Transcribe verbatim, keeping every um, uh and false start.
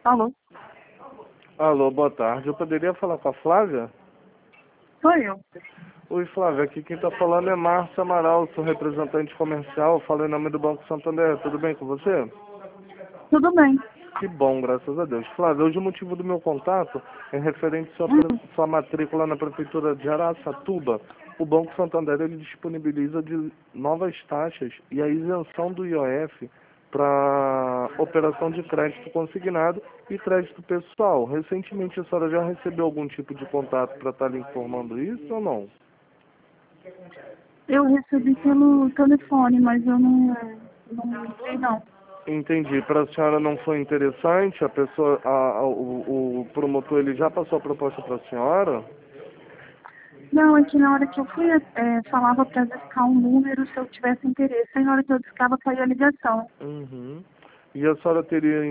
Alô? Alô, boa tarde. Eu poderia falar com a Flávia? Sou eu. Oi, Flávia. Aqui quem está falando é Márcia Amaral, sou representante comercial. Falo em nome do Banco Santander. Tudo bem com você? Tudo bem. Que bom, graças a Deus. Flávia, hoje o motivo do meu contato é referente à sua, Hum, pre- sua matrícula na Prefeitura de Araçatuba. O Banco Santander ele disponibiliza de novas taxas e a isenção do I O F para operação de crédito consignado e crédito pessoal. Recentemente a senhora já recebeu algum tipo de contato para estar lhe informando isso ou não? eu recebi pelo telefone, mas eu não, não sei não. Entendi. Para a senhora não foi interessante? A pessoa, a, a- o, o promotor ele já passou a proposta para a senhora? Não, é que na hora que eu fui, é, falava para discar um número se eu tivesse interesse. Aí na hora que eu discava, caía a ligação. Uhum. E a senhora teria